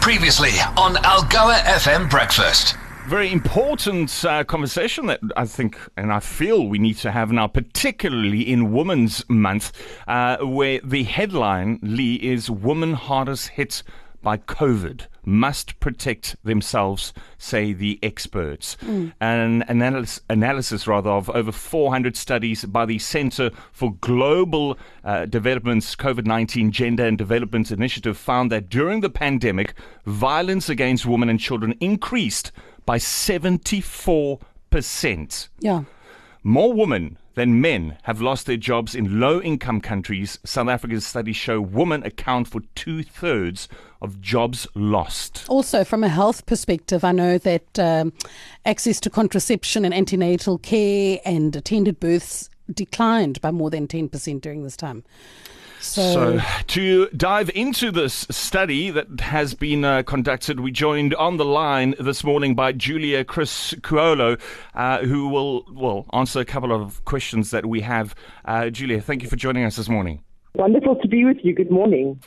Previously on Algoa FM Breakfast. Very important conversation that I think and I feel we need to have now, particularly in Women's Month, where the headline, Lee, is Women Hardest Hit by COVID must protect themselves, say the experts. An analysis of over 400 studies by the Center for Global Development's COVID-19 Gender and Development Initiative found that during the pandemic, violence against women and children increased by 74%. Yeah. More women than men have lost their jobs in low-income countries. South Africa's studies show women account for 2/3 of jobs lost. Also, from a health perspective, I know that access to contraception and antenatal care and attended births declined by more than 10% during this time. So to dive into this study that has been conducted, we joined on the line this morning by Julia Chris Kuolo, who will answer a couple of questions that we have. Julia, thank you for joining us this morning. Wonderful to be with you. Good morning.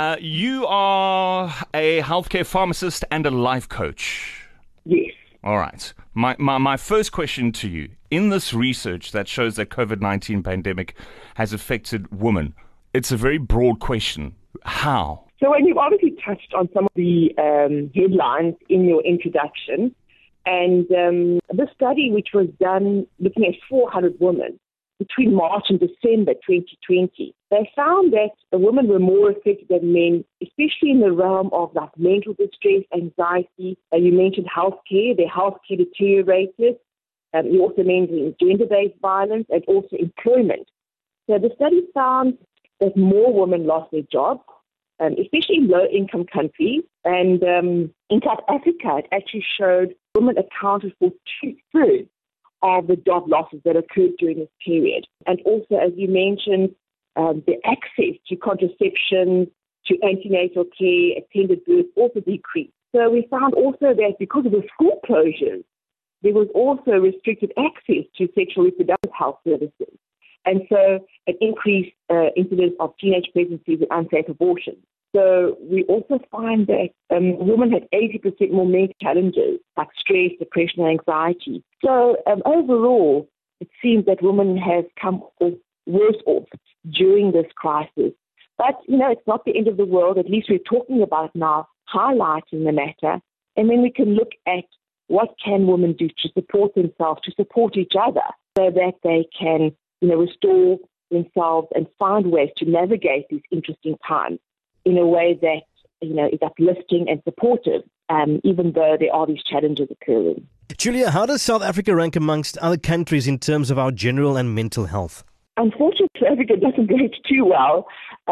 You are a healthcare pharmacist and a life coach. Yes. All right. My first question to you, in this research that shows that COVID-19 pandemic has affected women, it's a very broad question. How? So you've obviously touched on some of the headlines in your introduction. And the study, which was done looking at 400 women between March and December 2020, they found that women were more affected than men, especially in the realm of like mental distress, anxiety. You mentioned healthcare. Their healthcare deteriorated. You also mentioned gender-based violence and also employment. So the study found that more women lost their jobs, especially in low-income countries. And in South Africa, it actually showed women accounted for 2/3 of the job losses that occurred during this period. And also, as you mentioned, the access to contraception, to antenatal care, attended birth also decreased. So we found also that because of the school closures, there was also restricted access to sexual reproductive health services. And so an increased incidence of teenage pregnancies and unsafe abortions. So we also find that women had 80% more mental challenges like stress, depression, and anxiety. So overall, it seems that women have come worse off during this crisis. But, it's not the end of the world. At least we're talking about now, highlighting the matter. And then we can look at what can women do to support themselves, to support each other, so that they can restore themselves and find ways to navigate these interesting times in a way that, is uplifting and supportive, even though there are these challenges occurring. Julia, how does South Africa rank amongst other countries in terms of our general and mental health? Unfortunately, South Africa doesn't rate too well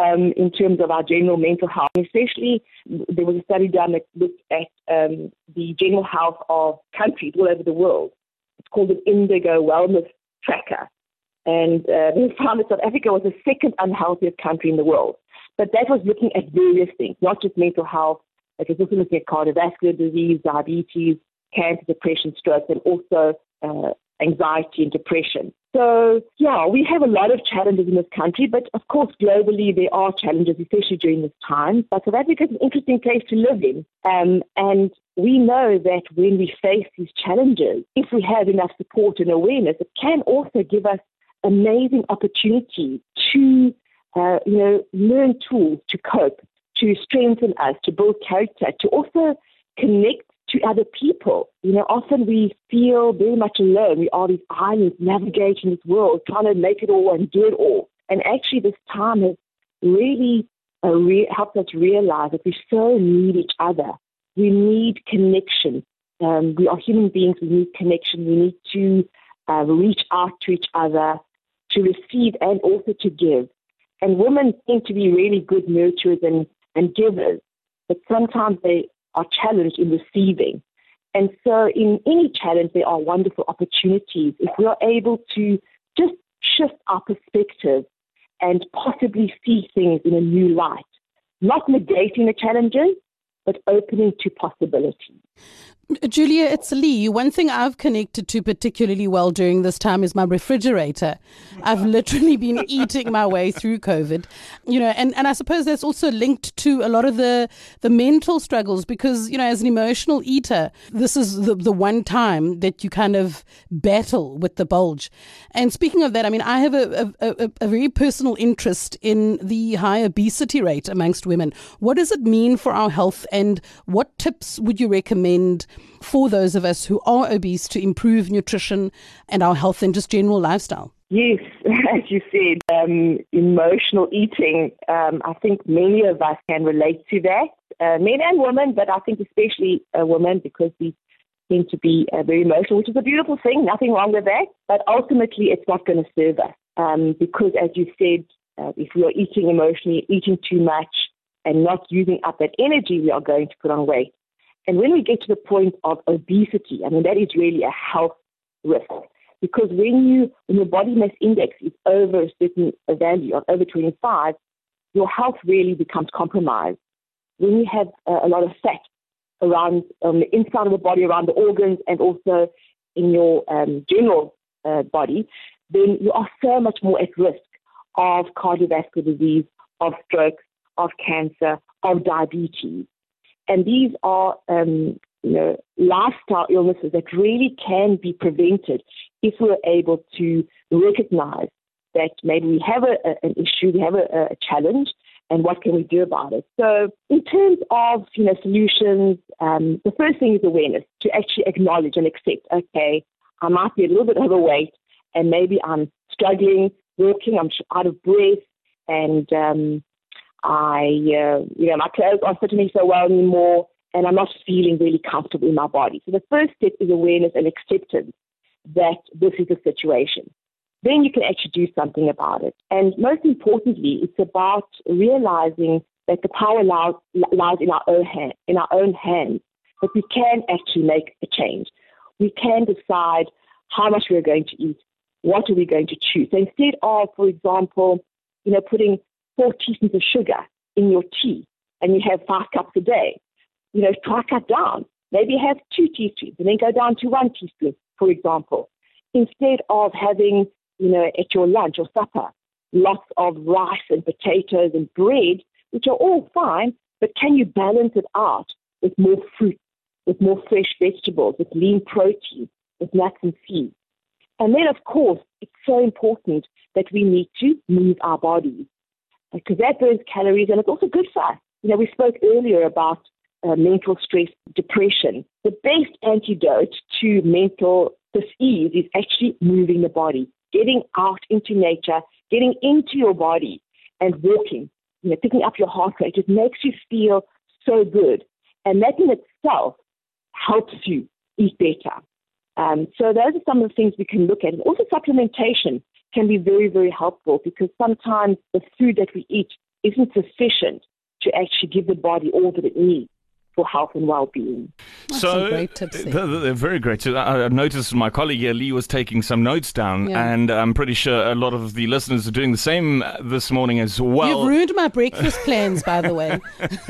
in terms of our general mental health. Especially, there was a study done that looked at the general health of countries all over the world. It's called an Indigo Wellness Tracker. And they found that South Africa was the second unhealthiest country in the world. But that was looking at various things, not just mental health. It was also looking at cardiovascular disease, diabetes, cancer, depression, stroke, and also anxiety and depression. So, we have a lot of challenges in this country, but of course, globally, there are challenges, especially during this time. But South Africa is an interesting place to live in. And we know that when we face these challenges, if we have enough support and awareness, it can also give us amazing opportunity to, learn tools to cope, to strengthen us, to build character, to also connect to other people. Often we feel very much alone. We are these islands navigating this world, trying to make it all and do it all. And actually this time has really helped us realize that we so need each other. We need connection. We are human beings. We need connection. We need to reach out to each other, to receive and also to give. And women seem to be really good nurturers and givers, but sometimes they are challenged in receiving. And so in any challenge, there are wonderful opportunities if we are able to just shift our perspective and possibly see things in a new light, not negating the challenges, but opening to possibilities. Julia, it's Lee. One thing I've connected to particularly well during this time is my refrigerator. I've literally been eating my way through COVID, and I suppose that's also linked to a lot of the mental struggles because, as an emotional eater, this is the one time that you kind of battle with the bulge. And speaking of that, I mean, I have a very personal interest in the high obesity rate amongst women. What does it mean for our health, and what tips would you recommend for those of us who are obese to improve nutrition and our health and just general lifestyle? Yes, as you said, emotional eating, I think many of us can relate to that, men and women, but I think especially women because we tend to be very emotional, which is a beautiful thing, nothing wrong with that, but ultimately it's not going to serve us because, as you said, if we are eating emotionally, eating too much and not using up that energy, we are going to put on weight. And when we get to the point of obesity, I mean, that is really a health risk. Because when your body mass index is over a certain value of over 25, your health really becomes compromised. When you have a lot of fat around the inside of the body, around the organs, and also in your general body, then you are so much more at risk of cardiovascular disease, of stroke, of cancer, of diabetes. And these are, lifestyle illnesses that really can be prevented if we're able to recognize that maybe we have an issue, we have a challenge, and what can we do about it? So in terms of, solutions, the first thing is awareness, to actually acknowledge and accept, okay, I might be a little bit overweight and maybe I'm struggling, walking, I'm out of breath, and my clothes aren't fitting me so well anymore, and I'm not feeling really comfortable in my body. So the first step is awareness and acceptance that this is the situation. Then you can actually do something about it. And most importantly, it's about realizing that the power lies in our own hands, that we can actually make a change. We can decide how much we're going to eat, what are we going to choose. So instead of, for example, putting 4 teaspoons of sugar in your tea and you have 5 cups a day, try cut down. Maybe have 2 teaspoons and then go down to 1 teaspoon, for example. Instead of having, at your lunch or supper, lots of rice and potatoes and bread, which are all fine, but can you balance it out with more fruit, with more fresh vegetables, with lean protein, with nuts and seeds? And then, of course, it's so important that we need to move our bodies because that burns calories and it's also good for us. We spoke earlier about mental stress, depression. The best antidote to mental dis-ease is actually moving the body, getting out into nature, getting into your body and walking, picking up your heart rate. It makes you feel so good. And that in itself helps you eat better. So those are some of the things we can look at. And also supplementation can be very, very helpful because sometimes the food that we eat isn't sufficient to actually give the body all that it needs for health and well-being. That's some great tips there. They're very great. I noticed my colleague here, Lee, was taking some notes down, and I'm pretty sure a lot of the listeners are doing the same this morning as well. You've ruined my breakfast plans, by the way.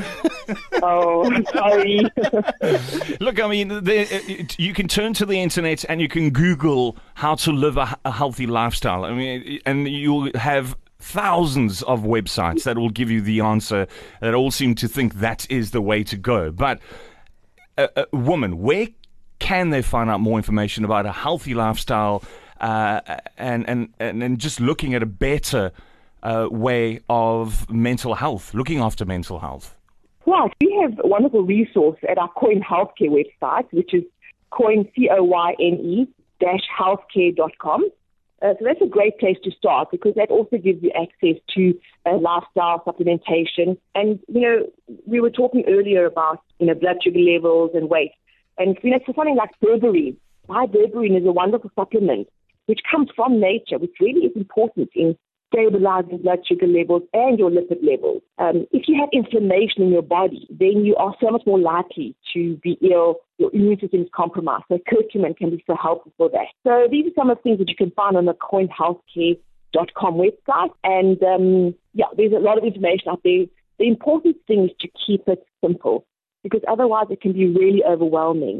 Oh, sorry. Look, I mean, you can turn to the internet and you can Google how to live a healthy lifestyle. I mean, and you'll have thousands of websites that will give you the answer that all seem to think that is the way to go. But a woman, where can they find out more information about a healthy lifestyle and just looking at a better way of mental health, looking after mental health? Right. We have a wonderful resource at our Coyne Healthcare website, which is Coyne, COYNE-healthcare.com. So that's a great place to start because that also gives you access to lifestyle supplementation. And, we were talking earlier about, blood sugar levels and weight. And, for something like berberine, berberine is a wonderful supplement which comes from nature, which really is important in stabilizing blood sugar levels and your lipid levels. If you have inflammation in your body, then you are so much more likely to be ill. Your immune system is compromised. So curcumin can be so helpful for that. So these are some of the things that you can find on the CoyneHealthcare.com website. And there's a lot of information out there. The important thing is to keep it simple because otherwise it can be really overwhelming.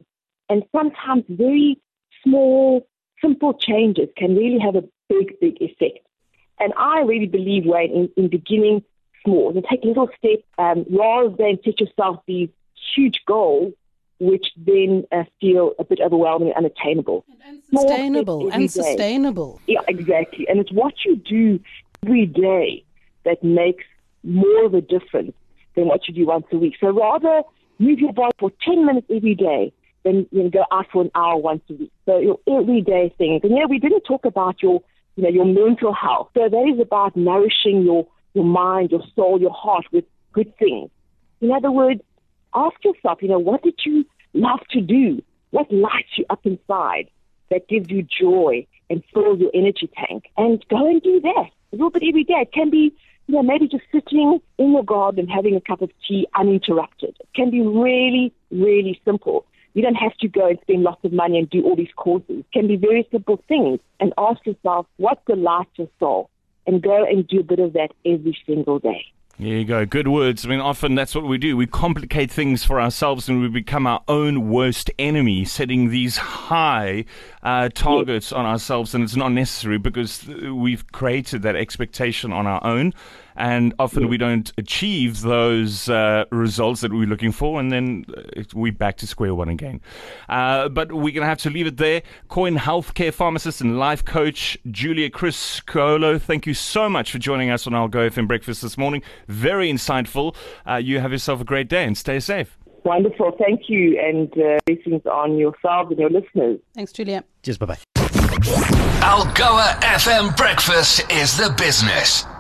And sometimes very small, simple changes can really have a big, big effect. And I really believe, Wayne, in beginning small, and take little steps rather than set yourself these huge goals, which then feel a bit overwhelming and unattainable. And sustainable. Yeah, exactly. And it's what you do every day that makes more of a difference than what you do once a week. So rather move your body for 10 minutes every day than go out for an hour once a week. So your everyday things. And we didn't talk about your mental health. So that is about nourishing your mind, your soul, your heart with good things. In other words, ask yourself, what did you love to do? What lights you up inside that gives you joy and fills your energy tank? And go and do that a little bit every day. It can be, maybe just sitting in your garden having a cup of tea uninterrupted. It can be really, really simple. You don't have to go and spend lots of money and do all these courses. It can be very simple things. And ask yourself, what delights your soul? And go and do a bit of that every single day. There you go. Good words. I mean, often that's what we do. We complicate things for ourselves and we become our own worst enemy, setting these high targets on ourselves. And it's not necessary because we've created that expectation on our own. And often we don't achieve those results that we're looking for. And then we're back to square one again. But we're going to have to leave it there. Coin healthcare pharmacist and life coach, Julia Chris Coelho. Thank you so much for joining us on our Go FM breakfast this morning. Very insightful. You have yourself a great day and stay safe. Wonderful. Thank you. And blessings on yourselves and your listeners. Thanks, Julia. Cheers. Bye-bye. Algoa FM breakfast is the business.